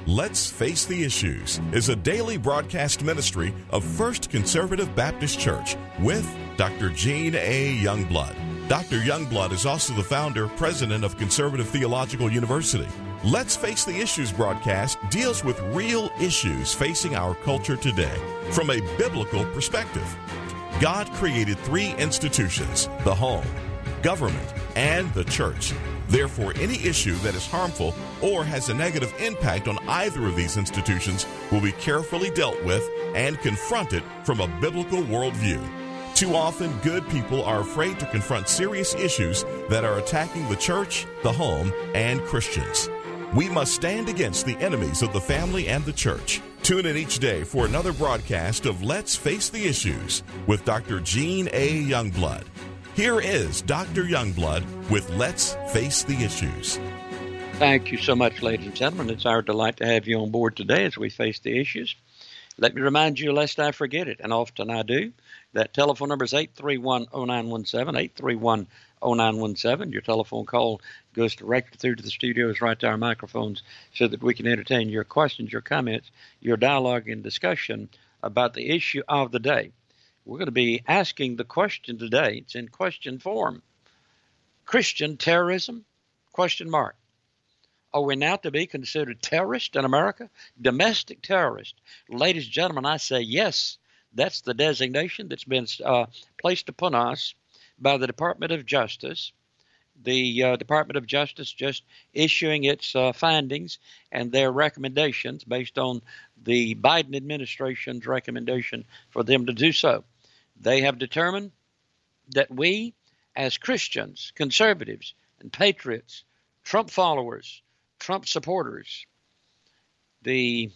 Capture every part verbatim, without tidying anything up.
Let's Face the Issues is a daily broadcast ministry of First Conservative Baptist Church with Doctor Gene A. Youngblood. Doctor Youngblood is also the founder, president of Conservative Theological University. Let's Face the Issues broadcast deals with real issues facing our culture today from a biblical perspective. God created three institutions: the home, government, and the church. Therefore, any issue that is harmful or has a negative impact on either of these institutions will be carefully dealt with and confronted from a biblical worldview. Too often, good people are afraid to confront serious issues that are attacking the church, the home, and Christians. We must stand against the enemies of the family and the church. Tune in each day for another broadcast of Let's Face the Issues with Doctor Gene A. Youngblood. Here is Doctor Youngblood with Let's Face the Issues. Thank you so much, ladies and gentlemen. It's our delight to have you on board today as we face the issues. Let me remind you, lest I forget it, and often I do, that telephone number is eight three one, oh nine one seven, eight three one, oh nine one seven. Your telephone call goes directly through to the studios, right to our microphones, so that we can entertain your questions, your comments, your dialogue and discussion about the issue of the day. We're going to be asking the question today. It's in question form. Christian terrorism? Question mark. Are we now to be considered terrorists in America? Domestic terrorists? Ladies and gentlemen, I say yes. That's the designation that's been uh, placed upon us by the Department of Justice. The uh, Department of Justice just issuing its uh, findings and their recommendations based on the Biden administration's recommendation for them to do so. They have determined that we, as Christians, conservatives, and patriots, Trump followers, Trump supporters, the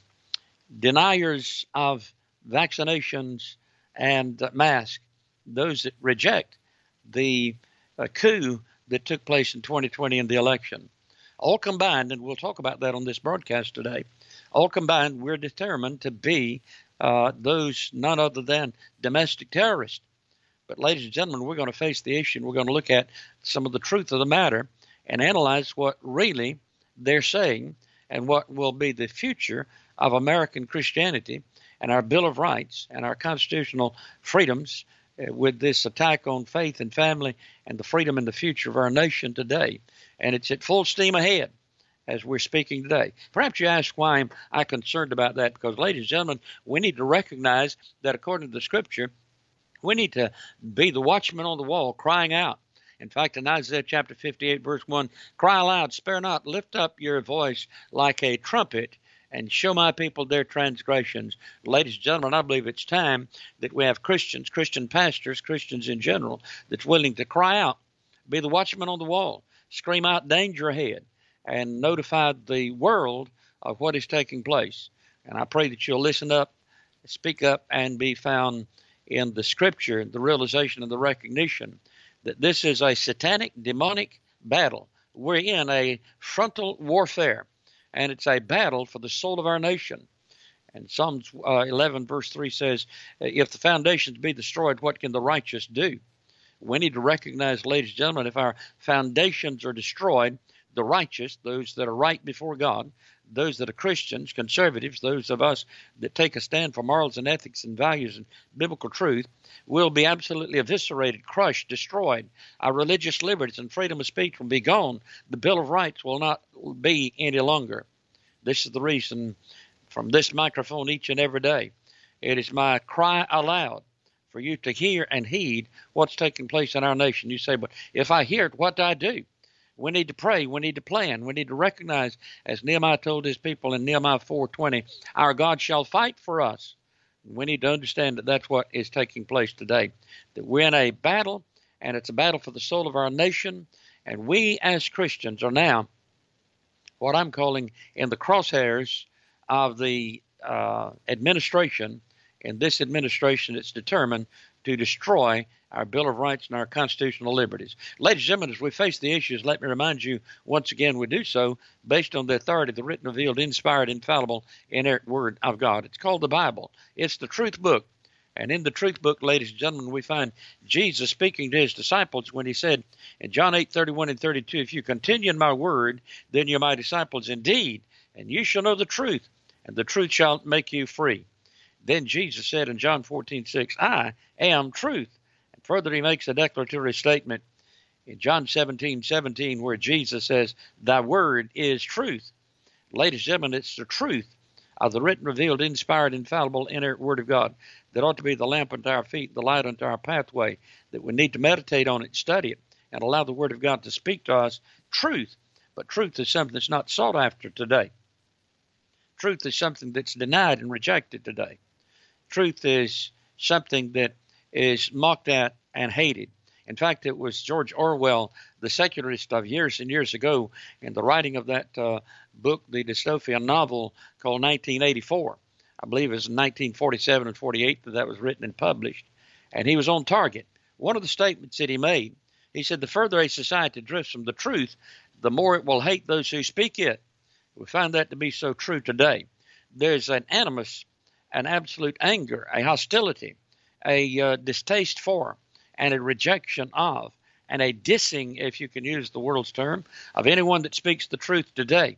deniers of vaccinations and uh, masks, those that reject the uh, coup that took place in twenty twenty in the election, all combined, and we'll talk about that on this broadcast today, all combined, we're determined to be Uh, those none other than domestic terrorists. But ladies and gentlemen, we're going to face the issue, and we're going to look at some of the truth of the matter and analyze what really they're saying and what will be the future of American Christianity and our Bill of Rights and our constitutional freedoms uh, with this attack on faith and family and the freedom and the future of our nation today. And it's at full steam ahead as we're speaking today. Perhaps you ask why am I concerned about that, because, ladies and gentlemen, we need to recognize that according to the Scripture, we need to be the watchman on the wall crying out. In fact, in Isaiah chapter fifty-eight, verse one, cry aloud, spare not, lift up your voice like a trumpet, and show my people their transgressions. Ladies and gentlemen, I believe it's time that we have Christians, Christian pastors, Christians in general, that's willing to cry out, be the watchman on the wall, scream out danger ahead, and notify the world of what is taking place. And I pray that you'll listen up, speak up, and be found in the Scripture, the realization and the recognition that this is a satanic, demonic battle. We're in a frontal warfare, and it's a battle for the soul of our nation. And Psalms uh, eleven, verse three says, if the foundations be destroyed, what can the righteous do? We need to recognize, ladies and gentlemen, if our foundations are destroyed, the righteous, those that are right before God, those that are Christians, conservatives, those of us that take a stand for morals and ethics and values and biblical truth, will be absolutely eviscerated, crushed, destroyed. Our religious liberties and freedom of speech will be gone. The Bill of Rights will not be any longer. This is the reason from this microphone each and every day, it is my cry aloud for you to hear and heed what's taking place in our nation. You say, but if I hear it, what do I do? We need to pray. We need to plan. We need to recognize, as Nehemiah told his people in Nehemiah four twenty, our God shall fight for us. We need to understand that that's what is taking place today, that we're in a battle, and it's a battle for the soul of our nation, and we as Christians are now what I'm calling in the crosshairs of the uh, administration. In this administration, it's determined to destroy our Bill of Rights and our constitutional liberties. Ladies and gentlemen, as we face the issues, let me remind you, once again, we do so based on the authority of the written, revealed, inspired, infallible, inerrant Word of God. It's called the Bible. It's the truth book. And in the truth book, ladies and gentlemen, we find Jesus speaking to his disciples when he said in John eight, thirty-one and thirty-two, if you continue in my word, then you're my disciples indeed, and you shall know the truth, and the truth shall make you free. Then Jesus said in John fourteen six, I am truth. And further, he makes a declaratory statement in John seventeen seventeen, where Jesus says, thy word is truth. Ladies and gentlemen, it's the truth of the written, revealed, inspired, infallible, inerrant word of God that ought to be the lamp unto our feet, the light unto our pathway, that we need to meditate on it, study it, and allow the word of God to speak to us. Truth. But truth is something that's not sought after today. Truth is something that's denied and rejected today. Truth is something that is mocked at and hated. In fact, it was George Orwell, the secularist of years and years ago, in the writing of that uh, book, the dystopian novel called nineteen eighty-four. I believe it was in nineteen forty-seven and forty-eight that that was written and published. And he was on target. One of the statements that he made, he said, the further a society drifts from the truth, the more it will hate those who speak it. We find that to be so true today. There's an animus, an absolute anger, a hostility, a uh, distaste for, and a rejection of, and a dissing, if you can use the world's term, of anyone that speaks the truth today.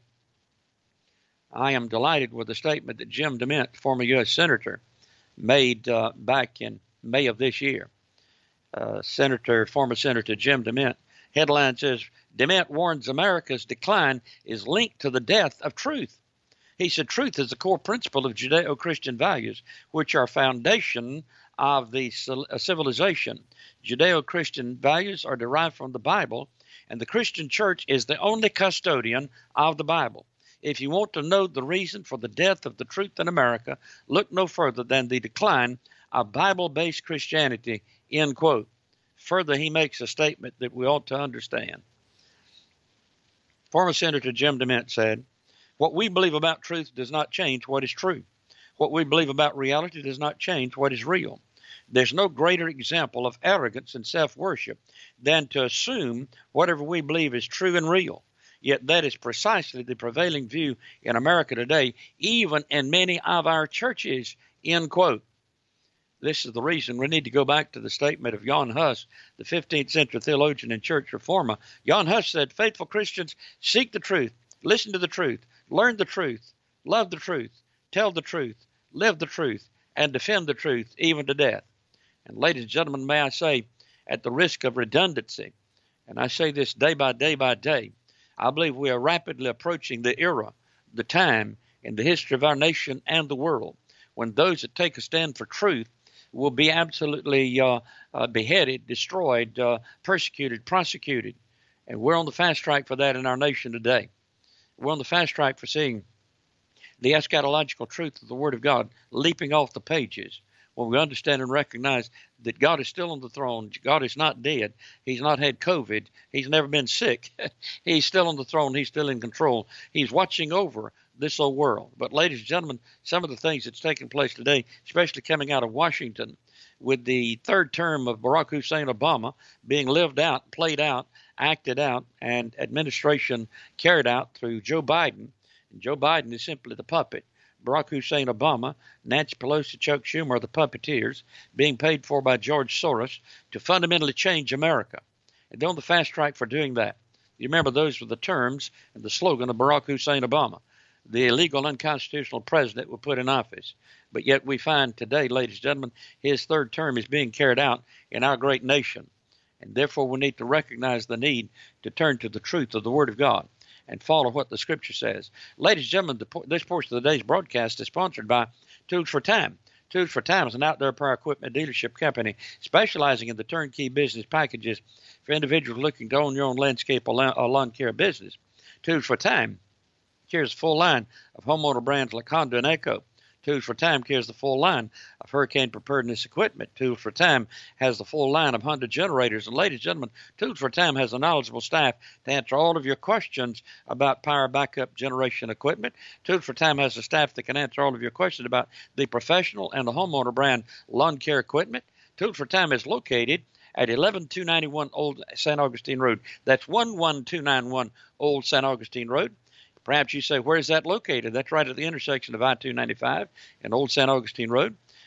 I am delighted with the statement that Jim DeMint, former U S Senator, made uh, back in May of this year. Uh, Senator, former Senator Jim DeMint. Headline says, DeMint warns America's decline is linked to the death of truth. He said truth is the core principle of Judeo-Christian values, which are foundation of the civilization. Judeo-Christian values are derived from the Bible, and the Christian church is the only custodian of the Bible. If you want to know the reason for the death of the truth in America, look no further than the decline of Bible-based Christianity, end quote. Further, he makes a statement that we ought to understand. Former Senator Jim DeMint said, what we believe about truth does not change what is true. What we believe about reality does not change what is real. There's no greater example of arrogance and self-worship than to assume whatever we believe is true and real. Yet that is precisely the prevailing view in America today, even in many of our churches, end quote. This is the reason we need to go back to the statement of Jan Hus, the fifteenth century theologian and church reformer. Jan Hus said, faithful Christians seek the truth, listen to the truth, learn the truth, love the truth, tell the truth, live the truth, and defend the truth, even to death. And ladies and gentlemen, may I say, at the risk of redundancy, and I say this day by day by day, I believe we are rapidly approaching the era, the time in the history of our nation and the world when those that take a stand for truth will be absolutely uh, uh, beheaded, destroyed, uh, persecuted, prosecuted. And we're on the fast track for that in our nation today. We're on the fast track for seeing the eschatological truth of the Word of God leaping off the pages when we understand and recognize that God is still on the throne. God is not dead. He's not had COVID. He's never been sick. He's still on the throne. He's still in control. He's watching over this old world. But ladies and gentlemen, some of the things that's taking place today, especially coming out of Washington, with the third term of Barack Hussein Obama being lived out, played out, acted out, and administration carried out through Joe Biden. And Joe Biden is simply the puppet. Barack Hussein Obama, Nancy Pelosi, Chuck Schumer are the puppeteers being paid for by George Soros to fundamentally change America. And they're on the fast track for doing that. You remember those were the terms and the slogan of Barack Hussein Obama, the illegal, unconstitutional president we put in office. But yet we find today, ladies and gentlemen, his third term is being carried out in our great nation. And therefore we need to recognize the need to turn to the truth of the Word of God and follow what the Scripture says. Ladies and gentlemen, the, this portion of the day's broadcast is sponsored by Tools for Time. Tools for Time is an outdoor power equipment dealership company specializing in the turnkey business packages for individuals looking to own your own landscape or lawn, or lawn care business. Tools for Time carries a full line of homeowner brands like Honda and Echo. Tools for Time carries the full line of hurricane preparedness equipment. Tools for Time has the full line of Honda generators. And ladies and gentlemen, Tools for Time has a knowledgeable staff to answer all of your questions about power backup generation equipment. Tools for Time has a staff that can answer all of your questions about the professional and the homeowner brand lawn care equipment. Tools for Time is located at eleven two ninety-one Old San Augustine Road. That's one one two nine one Old San Augustine Road. Perhaps you say, where is that located? That's right at the intersection of I two ninety-five and Old San Augustine Road.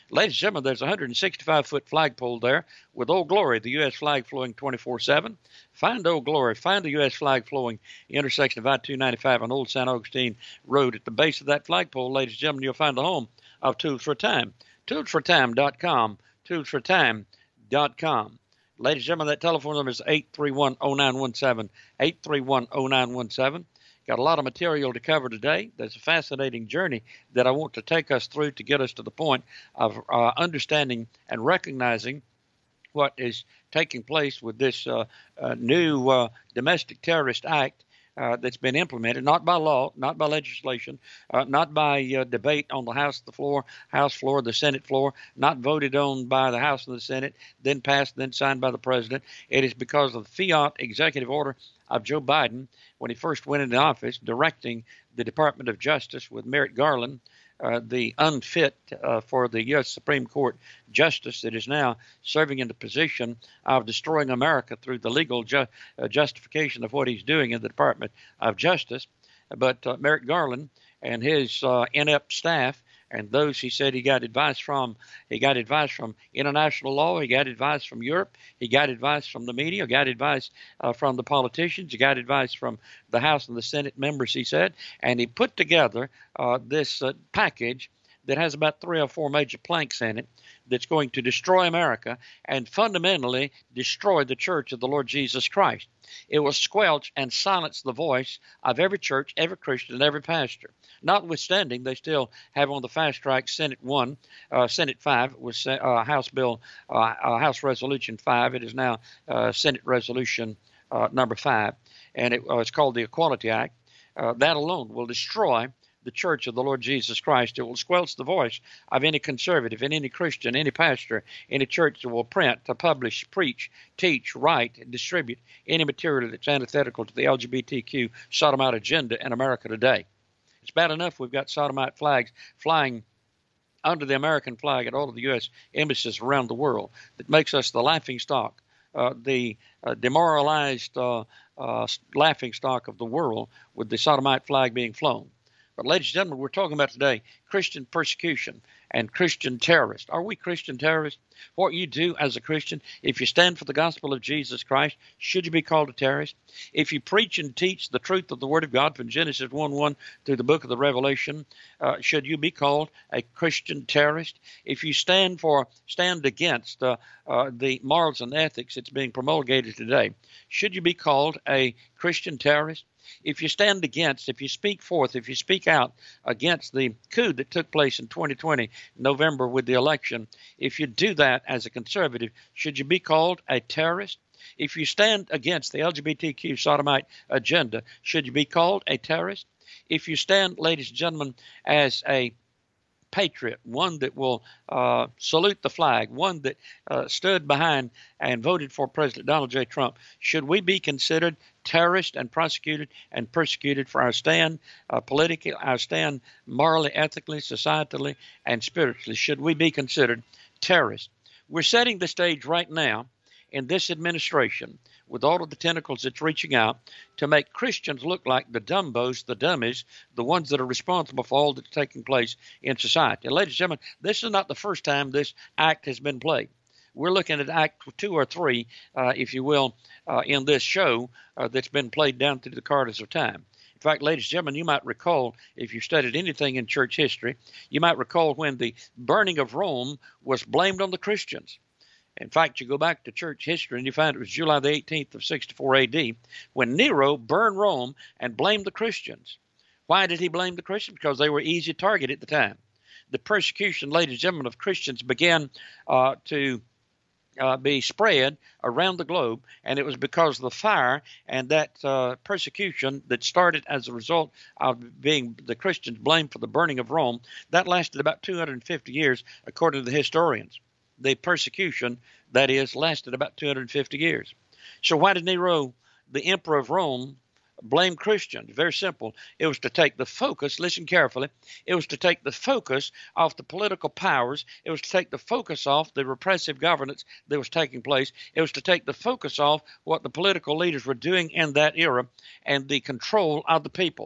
Ladies and gentlemen, there's a one hundred sixty-five foot flagpole there with Old Glory, the U S flag flowing twenty-four seven. Find Old Glory. Find the U S flag flowing the intersection of I two ninety-five and Old San Augustine Road. At the base of that flagpole, ladies and gentlemen, you'll find the home of Tools for Time. tools for time dot com. tools for time dot com. Ladies and gentlemen, that telephone number is eight three one, oh nine one seven. eight three one, oh nine one seven. Got a lot of material to cover today. There's a fascinating journey that I want to take us through to get us to the point of uh, understanding and recognizing what is taking place with this uh, uh, new uh, domestic terrorist act uh, that's been implemented, not by law, not by legislation, uh, not by uh, debate on the House the floor, House floor, the Senate floor, not voted on by the House and the Senate, then passed, then signed by the President. It is because of the fiat executive order of Joe Biden when he first went into office, directing the Department of Justice with Merrick Garland, uh, the unfit uh, for the U S Supreme Court justice that is now serving in the position of destroying America through the legal ju- uh, justification of what he's doing in the Department of Justice. But uh, Merrick Garland and his uh, inept staff and those he said he got advice from, he got advice from international law, he got advice from Europe, he got advice from the media, got advice uh, from the politicians, he got advice from the House and the Senate members, he said, and he put together uh, this uh, package that has about three or four major planks in it that's going to destroy America and fundamentally destroy the church of the Lord Jesus Christ. It will squelch and silence the voice of every church, every Christian, and every pastor. Notwithstanding, they still have on the fast track Senate one, uh, Senate five was uh, House Bill, uh, uh, House Resolution five. It is now uh, Senate Resolution uh, number five, and it, uh, it's called the Equality Act. Uh, that alone will destroy the church of the Lord Jesus Christ. It will squelch the voice of any conservative and any Christian, any pastor, any church that will print, to publish, preach, teach, write, distribute any material that's antithetical to the L G B T Q sodomite agenda in America today. It's bad enough we've got sodomite flags flying under the American flag at all of the U S embassies around the world that makes us the laughing stock, uh, the uh, demoralized uh, uh, laughing stock of the world with the sodomite flag being flown. But ladies and gentlemen, we're talking about today Christian persecution and Christian terrorists. Are we Christian terrorists? What you do as a Christian, if you stand for the gospel of Jesus Christ, should you be called a terrorist? If you preach and teach the truth of the Word of God from Genesis one one through the book of the Revelation, uh, should you be called a Christian terrorist? If you stand for, stand against uh, uh, the morals and ethics that's being promulgated today, should you be called a Christian terrorist? If you stand against, if you speak forth, if you speak out against the coup that took place in twenty twenty, November with the election, if you do that as a conservative, should you be called a terrorist? If you stand against the L G B T Q sodomite agenda, should you be called a terrorist? If you stand, ladies and gentlemen, as a patriot, one that will uh, salute the flag, one that uh, stood behind and voted for President Donald J. Trump, should we be considered terrorist and prosecuted and persecuted for our stand uh, politically, our stand morally, ethically, societally, and spiritually? Should we be considered terrorists? We're setting the stage right now in this administration with all of the tentacles it's reaching out to make Christians look like the dumbos, the dummies, the ones that are responsible for all that's taking place in society. And ladies and gentlemen, this is not the first time this act has been played. We're looking at act two or three, uh, if you will, uh, in this show uh, that's been played down through the corridors of time. In fact, ladies and gentlemen, you might recall, if you studied anything in church history, you might recall when the burning of Rome was blamed on the Christians. In fact, you go back to church history and you find it was July the eighteenth of sixty-four A D when Nero burned Rome and blamed the Christians. Why did he blame the Christians? Because they were easy target at the time. The persecution, ladies and gentlemen, of Christians began uh, to uh, be spread around the globe, and it was because of the fire and that uh, persecution that started as a result of being the Christians blamed for the burning of Rome. That lasted about two hundred fifty years, according to the historians. The persecution, that is, lasted about two hundred fifty years. So why did Nero, the emperor of Rome, blame Christians? Very simple. It was to take the focus, listen carefully, it was to take the focus off the political powers. It was to take the focus off the repressive governance that was taking place. It was to take the focus off what the political leaders were doing in that era and the control of the people.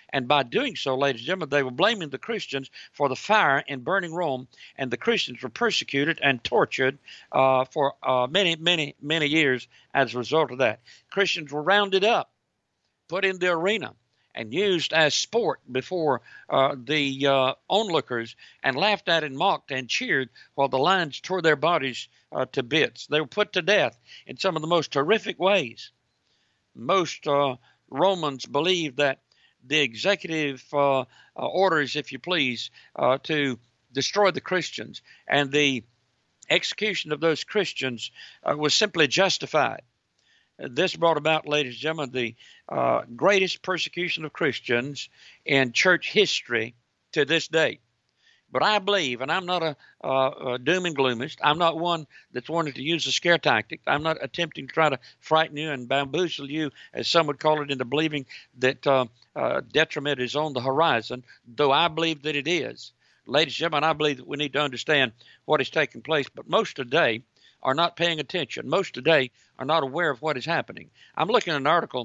And by doing so, ladies and gentlemen, they were blaming the Christians for the fire in burning Rome, and the Christians were persecuted and tortured uh, for uh, many, many, many years as a result of that. Christians were rounded up, put in the arena, and used as sport before uh, the uh, onlookers, and laughed at and mocked and cheered while the lions tore their bodies uh, to bits. They were put to death in some of the most horrific ways. Most uh, Romans believed that the executive uh, uh, orders, if you please, uh, to destroy the Christians and the execution of those Christians uh, was simply justified. This brought about, ladies and gentlemen, the uh, greatest persecution of Christians in church history to this day. But I believe, and I'm not a, uh, a doom and gloomist, I'm not one that's wanting to use a scare tactic. I'm not attempting to try to frighten you and bamboozle you, as some would call it, into believing that uh, uh, detriment is on the horizon, though I believe that it is. Ladies and gentlemen, I believe that we need to understand what is taking place, but most today are not paying attention. Most today are not aware of what is happening. I'm looking at an article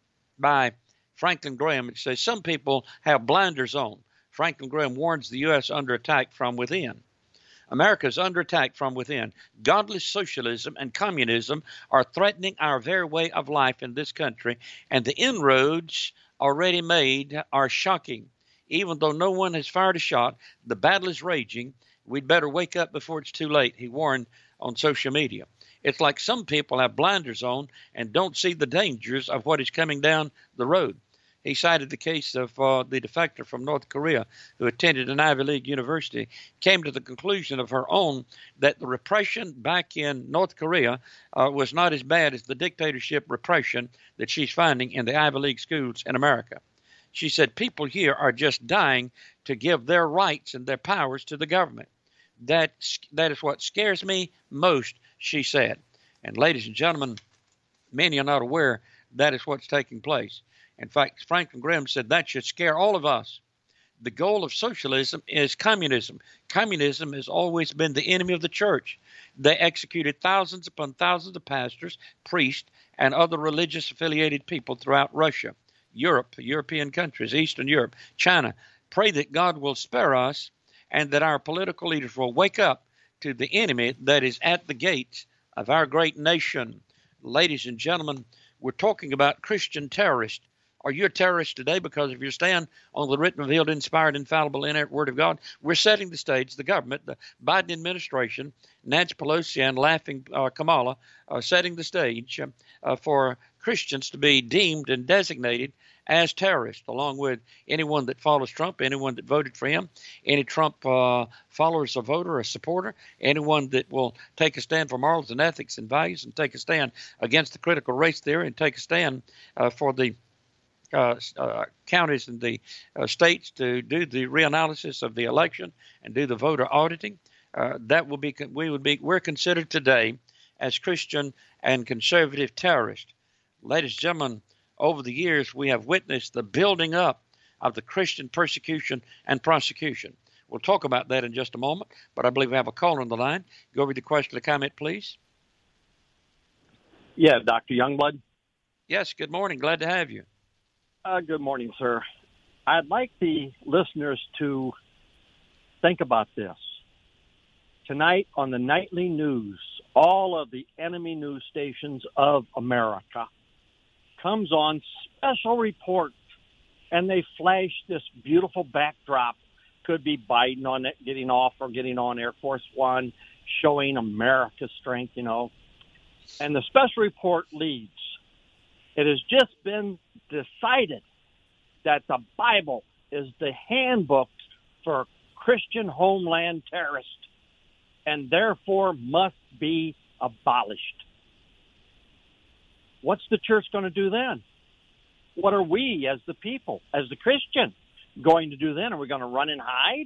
by Franklin Graham. It says some people have blinders on. Franklin Graham warns the U S under attack from within. America is under attack from within. Godless socialism and communism are threatening our very way of life in this country, and the inroads already made are shocking. Even though no one has fired a shot, the battle is raging. We'd better wake up before it's too late, he warned on social media. It's like some people have blinders on and don't see the dangers of what is coming down the road. He cited the case of uh, the defector from North Korea who attended an Ivy League university, came to the conclusion of her own that the repression back in North Korea uh, was not as bad as the dictatorship repression that she's finding in the Ivy League schools in America. She said people here are just dying to give their rights and their powers to the government. That, that is what scares me most, she said. And ladies and gentlemen, many are not aware that is what's taking place. In fact, Franklin Graham said that should scare all of us. The goal of socialism is communism. Communism has always been the enemy of the church. They executed thousands upon thousands of pastors, priests, and other religious affiliated people throughout Russia, Europe, European countries, Eastern Europe, China. Pray that God will spare us and that our political leaders will wake up to the enemy that is at the gates of our great nation. Ladies and gentlemen, we're talking about Christian terrorists. Are you a terrorist today because of your stand on the written, revealed, inspired, infallible, inerrant Word of God? We're setting the stage, the government, the Biden administration, Nancy Pelosi and laughing uh, Kamala, uh, setting the stage uh, for Christians to be deemed and designated as terrorists, along with anyone that follows Trump, anyone that voted for him, any Trump uh, follower, a voter, a supporter, anyone that will take a stand for morals and ethics and values and take a stand against the critical race theory and take a stand uh, for the Uh, uh, counties and the uh, states to do the reanalysis of the election and do the voter auditing. Uh, that will be we would be we're considered today as Christian and conservative terrorists. Ladies and gentlemen, over the years we have witnessed the building up of the Christian persecution and prosecution. We'll talk about that in just a moment, but I believe we have a caller on the line. Go over the question or comment, please. Yeah, Doctor Youngblood. Yes, good morning. Glad to have you. Uh, good morning, sir. I'd like the listeners to think about this. Tonight on the nightly news, all of the enemy news stations of America comes on special report, and they flash this beautiful backdrop. Could be Biden on it, getting off or getting on Air Force One, showing America's strength, you know. And the special report leads. It has just been decided that the Bible is the handbook for Christian homeland terrorists and therefore must be abolished. What's the church going to do then? What are we as the people, as the Christian, going to do then? Are we going to run and hide?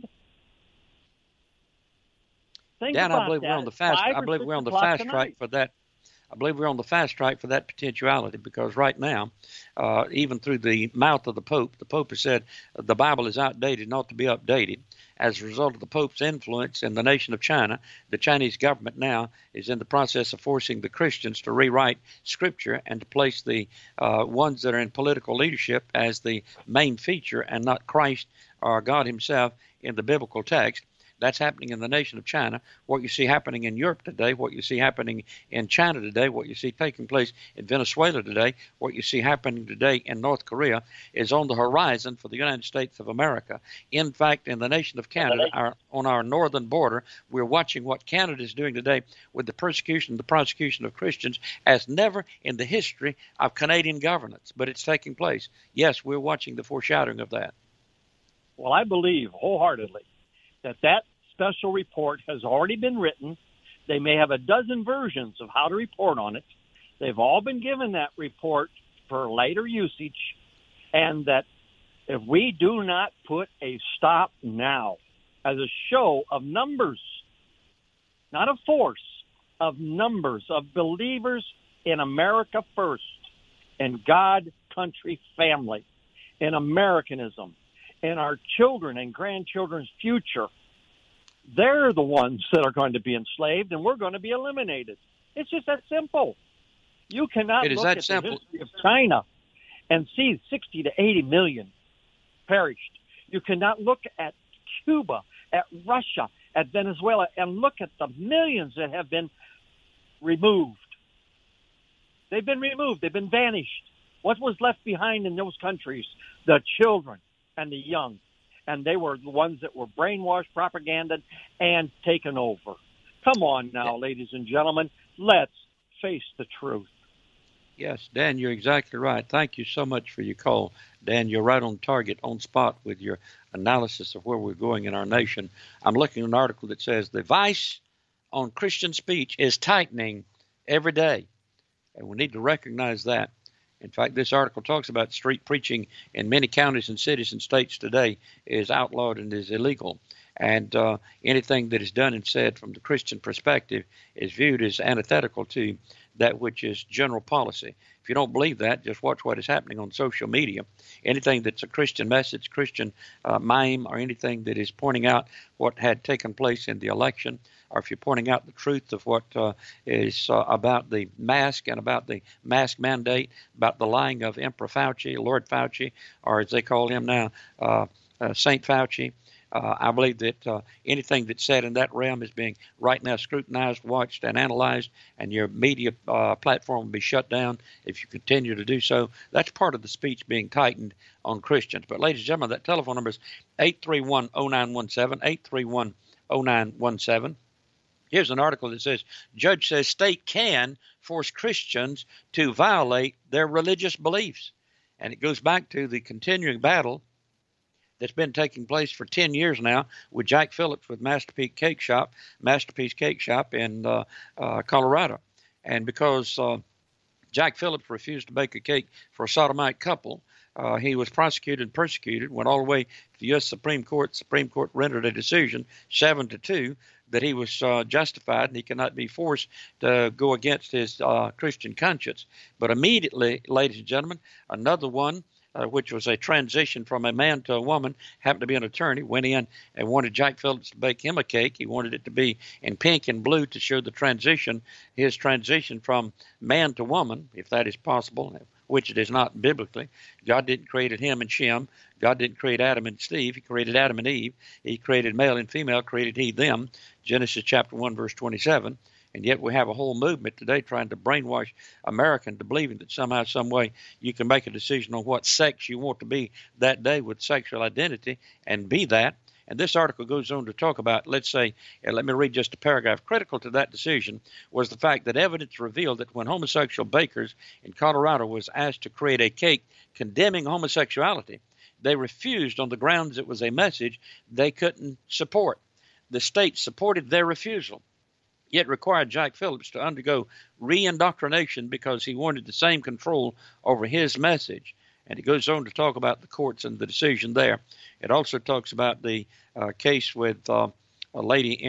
Think Dan, I believe that. we're on the fast. I believe we're on the fast tonight. track for that. I believe we're on the fast track for that potentiality, because right now, uh, even through the mouth of the Pope, the Pope has said the Bible is outdated, not to be updated. As a result of the Pope's influence in the nation of China, the Chinese government now is in the process of forcing the Christians to rewrite Scripture and to place the uh, ones that are in political leadership as the main feature and not Christ or God himself in the biblical text. That's happening in the nation of China. What you see happening in Europe today, what you see happening in China today, what you see taking place in Venezuela today, what you see happening today in North Korea is on the horizon for the United States of America. In fact, in the nation of Canada, our, on our northern border, we're watching what Canada is doing today with the persecution and the prosecution of Christians as never in the history of Canadian governance. But it's taking place. Yes, we're watching the foreshadowing of that. Well, I believe wholeheartedly that that special report has already been written. They may have a dozen versions of how to report on it. They've all been given that report for later usage, and that if we do not put a stop now as a show of numbers, not of force, of numbers, of believers in America first, in God, country, family, in Americanism, in our children and grandchildren's future, they're the ones that are going to be enslaved, and we're going to be eliminated. It's just that simple. You cannot it is look that at simple. the history of China and see sixty to eighty million perished. You cannot look at Cuba, at Russia, at Venezuela, and look at the millions that have been removed. They've been removed. They've been vanished. What was left behind in those countries? The children and the young. And they were the ones that were brainwashed, propaganda, and taken over. Come on now, ladies and gentlemen, let's face the truth. Yes, Dan, you're exactly right. Thank you so much for your call. Dan, you're right on target, on spot with your analysis of where we're going in our nation. I'm looking at an article that says the vice on Christian speech is tightening every day, and we need to recognize that. In fact, this article talks about street preaching in many counties and cities and states today is outlawed and is illegal. And uh, anything that is done and said from the Christian perspective is viewed as antithetical to that which is general policy. If you don't believe that, just watch what is happening on social media. Anything that's a Christian message, Christian uh, mime, or anything that is pointing out what had taken place in the election, or if you're pointing out the truth of what uh, is uh, about the mask and about the mask mandate, about the lying of Emperor Fauci, Lord Fauci, or as they call him now, uh, uh, Saint Fauci, Uh, I believe that uh, anything that's said in that realm is being right now scrutinized, watched, and analyzed, and your media uh, platform will be shut down if you continue to do so. That's part of the speech being tightened on Christians. But, ladies and gentlemen, that telephone number is eight three one, oh nine one seven, eight three one, oh nine one seven. Here's an article that says, Judge says state can force Christians to violate their religious beliefs. And it goes back to the continuing battle that's been taking place for ten years now with Jack Phillips with Masterpiece Cake Shop, Masterpiece Cake Shop in uh, uh, Colorado. And because uh, Jack Phillips refused to bake a cake for a sodomite couple, uh, he was prosecuted and persecuted, went all the way to the U S Supreme Court. Supreme Court rendered a decision, seven to two, that he was uh, justified and he cannot be forced to go against his uh, Christian conscience. But immediately, ladies and gentlemen, another one, Uh, which was a transition from a man to a woman, happened to be an attorney, went in and wanted Jack Phillips to bake him a cake. He wanted it to be in pink and blue to show the transition, his transition from man to woman, if that is possible, which it is not biblically. God didn't create him and Shem. God didn't create Adam and Steve. He created Adam and Eve. He created male and female, created he them, Genesis chapter one, verse twenty-seven. And yet we have a whole movement today trying to brainwash Americans to believing that somehow, some way, you can make a decision on what sex you want to be that day with sexual identity and be that. And this article goes on to talk about, let's say, and let me read just a paragraph. Critical to that decision was the fact that evidence revealed that when homosexual bakers in Colorado was asked to create a cake condemning homosexuality, they refused on the grounds it was a message they couldn't support. The state supported their refusal, yet required Jack Phillips to undergo re-indoctrination because he wanted the same control over his message. And it goes on to talk about the courts and the decision there. It also talks about the uh, case with uh, a lady in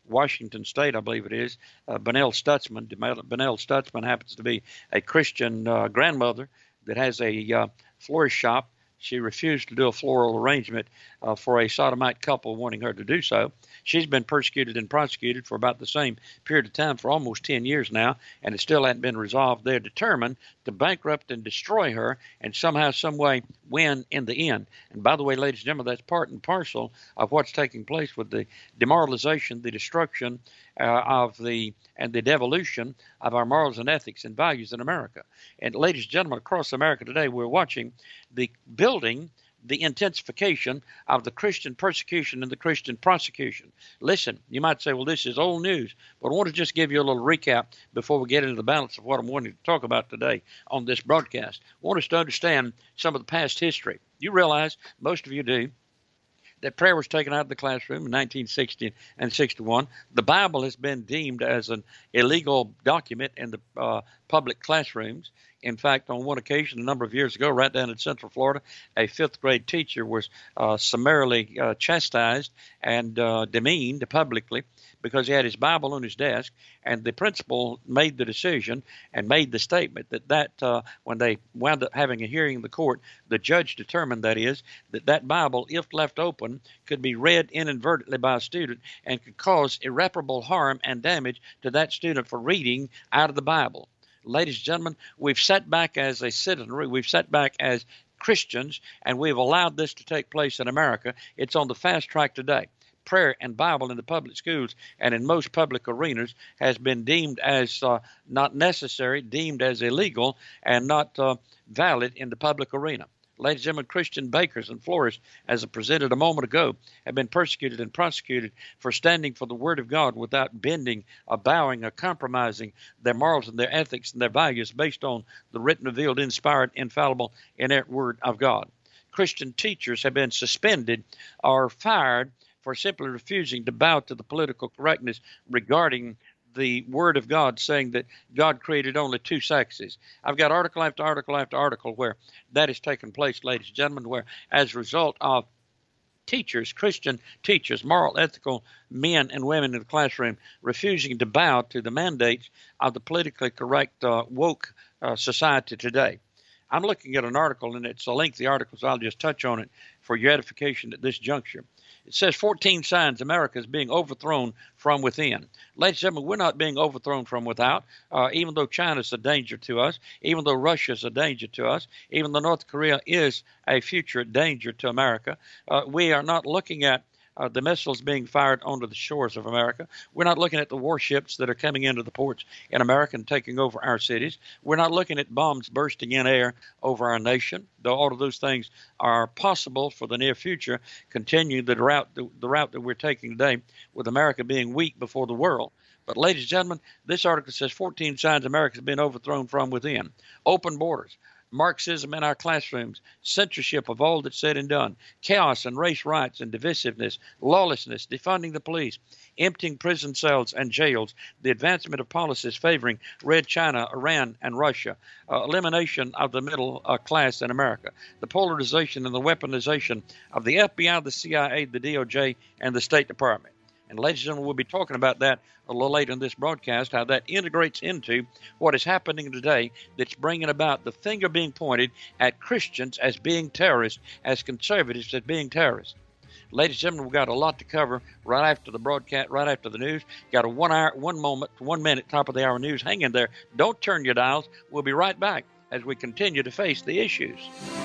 Washington State, I believe it is, uh, Benell Stutzman. Benell Stutzman happens to be a Christian uh, grandmother that has a uh, florist shop. She refused to do a floral arrangement uh, for a sodomite couple wanting her to do so. She's been persecuted and prosecuted for about the same period of time for almost ten years now, and it still hasn't been resolved. They're determined to bankrupt and destroy her and somehow, some way win in the end. And by the way, ladies and gentlemen, that's part and parcel of what's taking place with the demoralization, the destruction uh, of the and the devolution of our morals and ethics and values in America. And ladies and gentlemen, across America today, we're watching the building, the intensification of the Christian persecution and the Christian prosecution. Listen, you might say, well, this is old news, but I want to just give you a little recap before we get into the balance of what I'm wanting to talk about today on this broadcast. I want us to understand some of the past history. You realize, most of you do, that prayer was taken out of the classroom in nineteen sixty and sixty-one. The Bible has been deemed as an illegal document in the uh, public classrooms. In fact, on one occasion, a number of years ago, right down in Central Florida, a fifth grade teacher was uh, summarily uh, chastised and uh, demeaned publicly because he had his Bible on his desk, and the principal made the decision and made the statement that that uh, when they wound up having a hearing in the court, the judge determined, that is, that that Bible, if left open, could be read inadvertently by a student and could cause irreparable harm and damage to that student for reading out of the Bible. Ladies and gentlemen, we've sat back as a citizenry, we've sat back as Christians, and we've allowed this to take place in America. It's on the fast track today. Prayer and Bible in the public schools and in most public arenas has been deemed as uh, not necessary, deemed as illegal, and not uh, valid in the public arena. Ladies and gentlemen, Christian bakers and florists, as I presented a moment ago, have been persecuted and prosecuted for standing for the Word of God without bending, or bowing, or compromising their morals and their ethics and their values based on the written, revealed, inspired, infallible, inerrant Word of God. Christian teachers have been suspended or fired for simply refusing to bow to the political correctness regarding the Word of God, saying that God created only two sexes. I've got article after article after article where that has taken place, ladies and gentlemen, where as a result of teachers, Christian teachers, moral, ethical men and women in the classroom refusing to bow to the mandates of the politically correct uh, woke uh, society today. I'm looking at an article, and it's a lengthy article, so I'll just touch on it for your edification at this juncture. It says fourteen signs America is being overthrown from within. Ladies and gentlemen, we're not being overthrown from without, uh, even though China is a danger to us, even though Russia is a danger to us, even though North Korea is a future danger to America. Uh, we are not looking at Uh, the missiles being fired onto the shores of America. We're not looking at the warships that are coming into the ports in America and taking over our cities. We're not looking at bombs bursting in air over our nation, though all of those things are possible for the near future, continue the route, the, the route that we're taking today with America being weak before the world. But ladies and gentlemen, this article says fourteen signs America has been overthrown from within. Open borders. Marxism in our classrooms, censorship of all that's said and done, chaos and race riots and divisiveness, lawlessness, defunding the police, emptying prison cells and jails, the advancement of policies favoring Red China, Iran, and Russia, uh, elimination of the middle uh, class in America, the polarization and the weaponization of the F B I, the C I A, the D O J, and the State Department. And ladies and gentlemen, we'll be talking about that a little later in this broadcast, how that integrates into what is happening today that's bringing about the finger being pointed at Christians as being terrorists, as conservatives as being terrorists. Ladies and gentlemen, we've got a lot to cover right after the broadcast, right after the news. Got a one hour, one moment, one minute, top of the hour news. Hang in there. Don't turn your dials. We'll be right back as we continue to face the issues.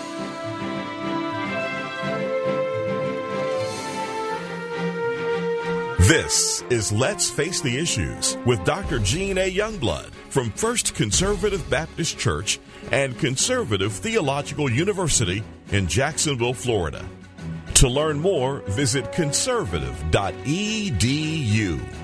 This is Let's Face the Issues with Doctor Gene A. Youngblood from First Conservative Baptist Church and Conservative Theological University in Jacksonville, Florida. To learn more, visit conservative dot e d u.